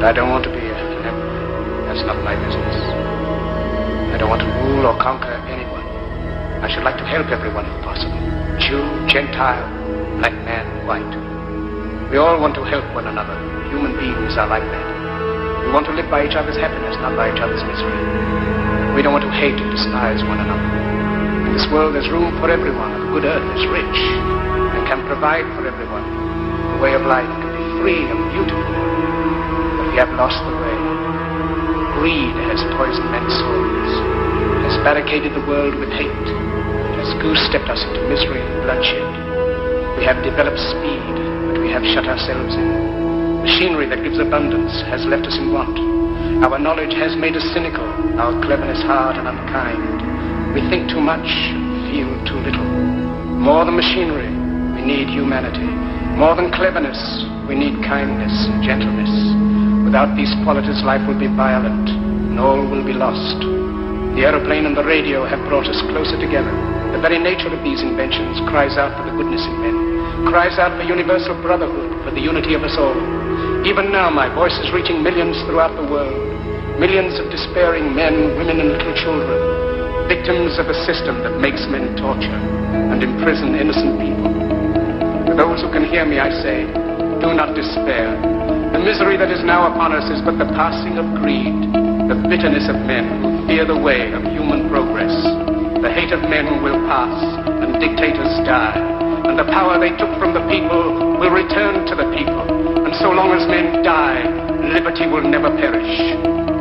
I don't want to be an emperor. That's not my business. I don't want to rule or conquer anyone. I should like to help everyone if possible. Jew, Gentile, black man, white. We all want to help one another. Human beings are like that. We want to live by each other's happiness, not by each other's misery. We don't want to hate and despise one another. In this world there's room for everyone. The good earth is rich and can provide for everyone. The way of life can be free and beautiful. But we have lost the way. Greed has poisoned men's souls, has barricaded the world with hate, has goose-stepped us into misery and bloodshed. We have developed speed, but we have shut ourselves in. Machinery that gives abundance has left us in want. Our knowledge has made us cynical, our cleverness hard and unkind. We think too much, feel too little. More than machinery, we need humanity. More than cleverness, we need kindness and gentleness. Without these qualities, life will be violent, and all will be lost. The aeroplane and the radio have brought us closer together. The very nature of these inventions cries out for the goodness in men, cries out for universal brotherhood, for the unity of us all. Even now, my voice is reaching millions throughout the world, millions of despairing men, women, and little children, victims of a system that makes men torture and imprison innocent people. To those who can hear me, I say, do not despair. The misery that is now upon us is but the passing of greed, the bitterness of men who fear the way of human progress. The hate of men will pass, and dictators die, and the power they took from the people will return to the people. And so long as men die, liberty will never perish.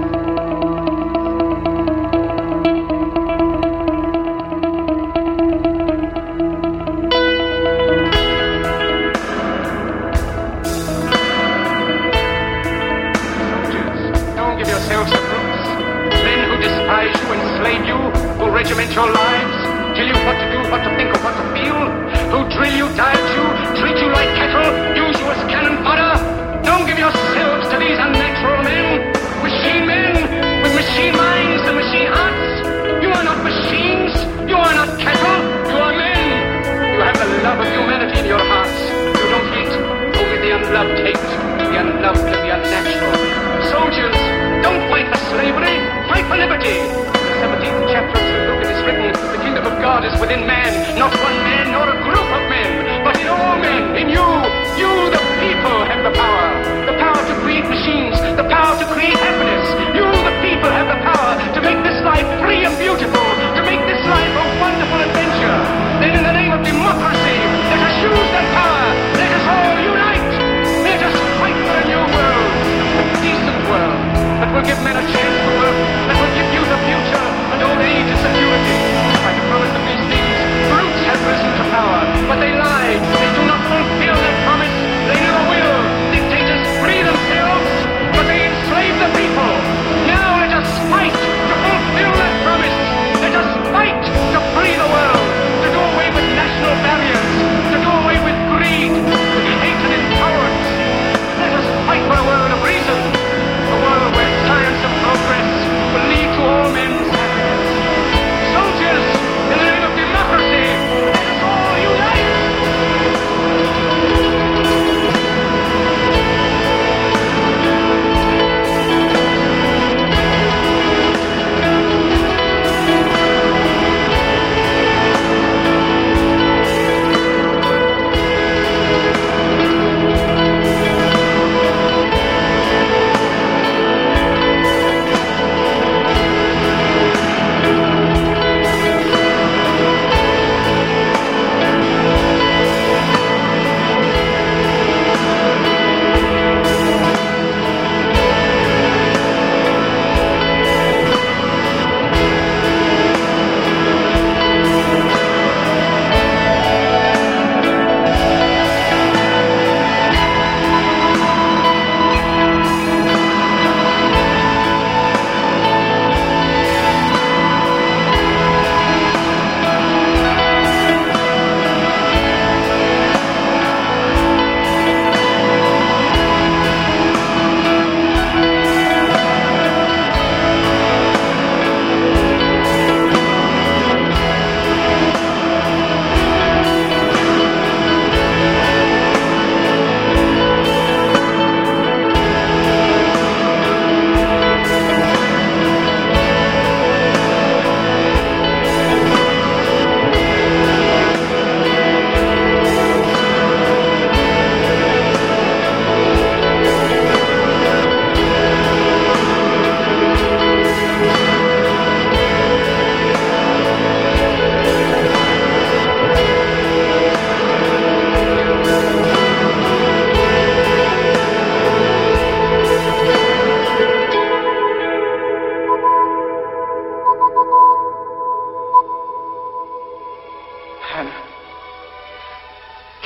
Regiment your lives, tell you what to do, what to think, or what to feel, who drill you, diet you, treat you like cattle, use you as cannon fodder. Don't give yourselves to these unnatural men, machine men, with machine minds and machine hearts. You are not machines, you are not cattle, you are men. You have the love of humanity in your hearts. You don't hate, only the unloved hate, the unloved and the unnatural. Soldiers, don't fight for slavery, fight for liberty. 17th chapter of St. Luke it is written, the kingdom of God is within man, not one man nor a group of men, but in all men, in you. You, the people, have the power to create machines, the power to create happiness. You, the people, have the power to make this life free and beautiful, to make this life a wonderful adventure. Then in the name of democracy, let us use that power, let us all unite, let us fight for a new world, a decent world, that will give men a chance to work, that will give youth a future, and old age a security. By the promise of these things, brutes have risen to power, but they lie. They do not fulfill their promise. They never will. Dictators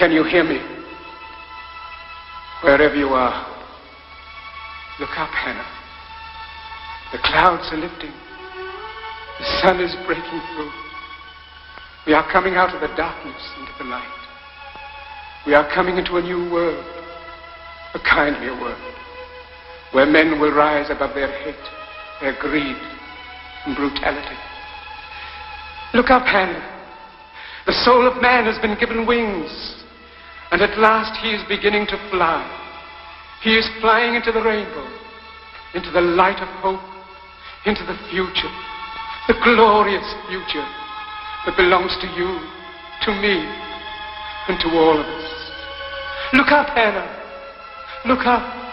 Can you hear me? Wherever you are, look up, Hannah. The clouds are lifting. The sun is breaking through. We are coming out of the darkness into the light. We are coming into a new world, a kindlier world, where men will rise above their hate, their greed, and brutality. Look up, Hannah. The soul of man has been given wings, and at last he is beginning to fly. He is flying into the rainbow, into the light of hope, into the future, the glorious future that belongs to you, to me, and to all of us. Look up, Hannah. Look up.